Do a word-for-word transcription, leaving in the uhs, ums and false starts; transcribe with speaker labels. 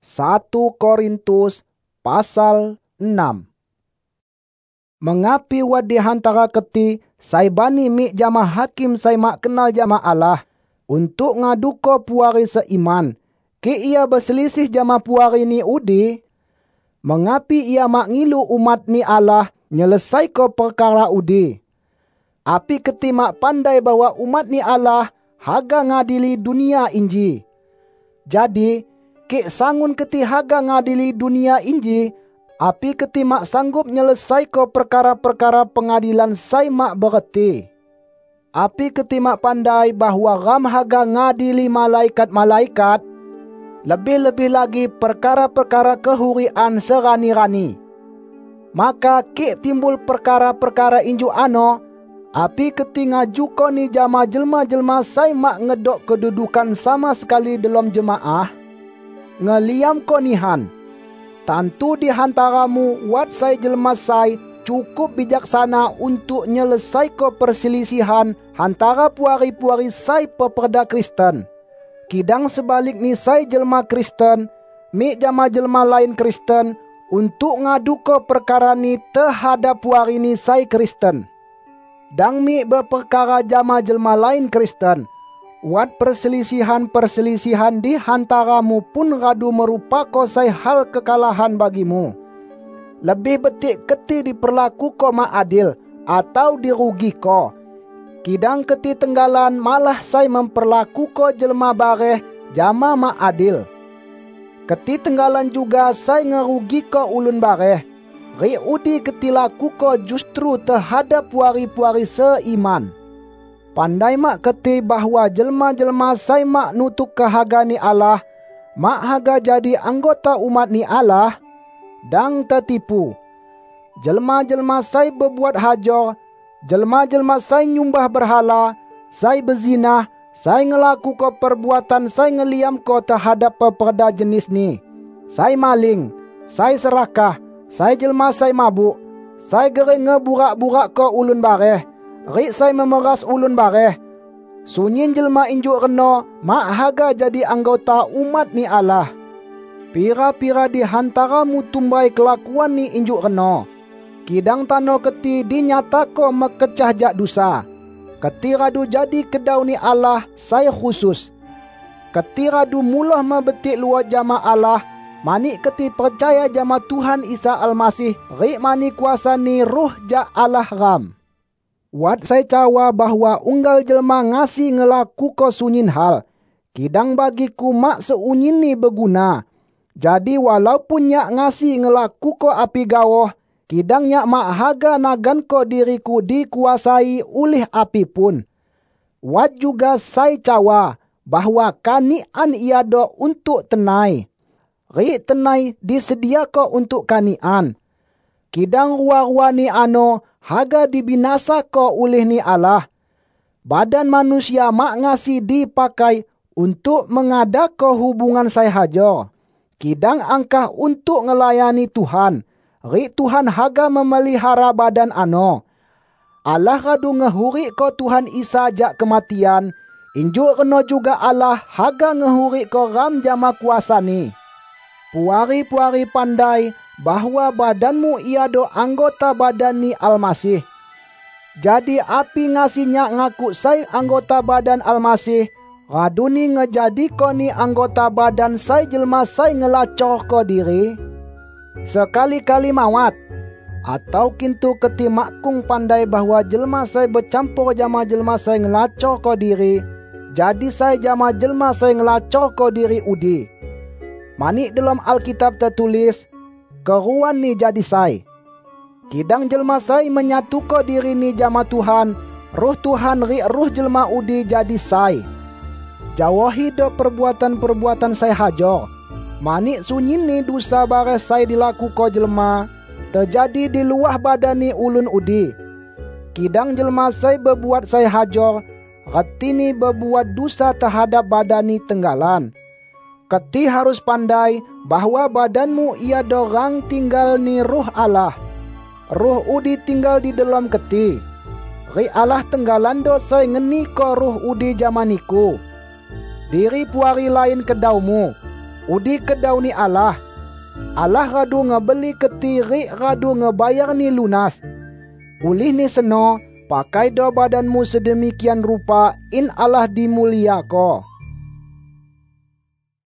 Speaker 1: satu Korintus pasal enam. Mengapi wad di hantara keti sai bani mi jama hakim sai mak kenal jama Allah untuk ngaduko puari seiman ki ia berselisih jama puari ni udi? Mengapi ia mak ngilu umat ni Allah nyelesai ko perkara udi? Api keti mak pandai bahwa umat ni Allah haga ngadili dunia inji. Jadi ki sangun keti haga ngadili dunia inji, api keti mak sanggup nyelesai ko perkara-perkara pengadilan sai mak bereti. Api keti mak pandai bahwa ram haga ngadili malaikat-malaikat, lebih-lebih lagi perkara-perkara kehurian serani-rani. Maka ki timbul perkara-perkara inju ano, api keti ngajuko ni jama jelma-jelma sai mak ngedok kedudukan sama sekali dalam jemaah, ngeliam ko nihan. Tantu di hantaramu wat sai jelma sai cukup bijaksana untuk nyelesai ko perselisihan hantara puari-puari sai peperda Kristen. Kidang sebalik ni sai jelma Kristen, mi jama jelma lain Kristen, untuk ngadu ko perkara ni terhadap puari ni sai Kristen. Dang mi berperkara jama jelma lain Kristen, wat perselisihan-perselisihan di hantaramu pun radu merupako sai hal kekalahan bagimu. Lebih betik keti diperlaku ko ma adil atau dirugi ko. Kidang keti tenggalan malah sai memperlaku ko jelma bareh jama ma adil. Keti tenggalan juga sai ngerugi ko ulun bareh. Ri udi keti laku ko justru terhadap puari-puari seiman. Pandai mak keti bahwa jelma-jelma sai mak nutuk kehaga ni Allah, mak haga jadi anggota umat ni Allah, dang tertipu. Jelma-jelma sai berbuat hajor, jelma-jelma sai nyumbah berhala, sai bezinah, sai ngelaku ko perbuatan sai ngeliam ko terhadap peperda jenis ni, sai maling, sai serakah, sai jelma sai mabuk, sai gering ngeburak-burak ko ulun bareh, rik sai memeras ulun bareh. Sunyin jelma injuk reno mak haga jadi anggota umat ni Allah. Pira-pira di hantaramu tumbai kelakuan ni injuk reno. Kidang tano keti dinyata ko mekecah jak dosa. Keti radu jadi kedau ni Allah sai khusus. Keti radu mulah mebetik luar jama Allah, mani keti percaya jama Tuhan Isa Almasih, rik mani kuasa ni ruh jak Allah ram. Wat saya cawa bahwa unggal jelma ngasi ngelaku ko sunyin hal. Kidang bagiku mak seunyin ni berguna. Jadi walaupun nyak ngasi ngelaku ko api gawoh, kidang nyak mak haga nagan ko diriku dikuasai oleh api pun. Wat juga saya cawa bahwa kanian iado untuk tenai. Rik tenai disedia ko untuk kanian. Kidang ruwa-ruwa ni ano haga dibinasa ko oleh ni Allah. Badan manusia mak ngasi dipakai untuk mengadako hubungan sai hajo. Kidang angkah untuk ngelayani Tuhan. Rik Tuhan haga memelihara badan ano. Allah radu ngehuri ko Tuhan Isa jak kematian. Injuk reno juga Allah haga ngehuri ko ram jama kuasa ni. Puari-puari pandai bahwa badanmu iado anggota badan ni Almasih. Jadi api ngasinya ngaku sai anggota badan Almasih, raduni ngejadi ko ni anggota badan sai jelma sai ngelacor ko diri. Sekali-kali mawat, atau kintu keti makung pandai bahwa jelma sai bercampur jama jelma sai ngelacor ko diri, jadi sai jama jelma sai ngelacor ko diri udi. Mani dalam Alkitab tertulis, keruan ni jadi sai. Kidang jelma sai menyatuko diri ni jama Tuhan, ruh Tuhan ri ruh jelma udi jadi sai. Jauhi do perbuatan-perbuatan sai hajor. Mani sunyin ni dosa bare sai dilaku ko jelma, terjadi di luah badan ni ulun udi. Kidang jelma sai berbuat sai hajor, reti ni berbuat dosa terhadap badan ni tenggalan. Keti harus pandai bahwa badanmu ia dorang tinggal ni ruh Allah. Ruh udi tinggal di dalam keti. Ri Allah tenggalan do sai ngeni ko ruh udi jamaniku. Diri puari lain kedaumu. udi kedau ni Allah. Allah radu ngebeli keti rik radu ngebayar ni lunas. Ulih ni seno, pakai do badanmu sedemikian rupa in Allah dimulia ko.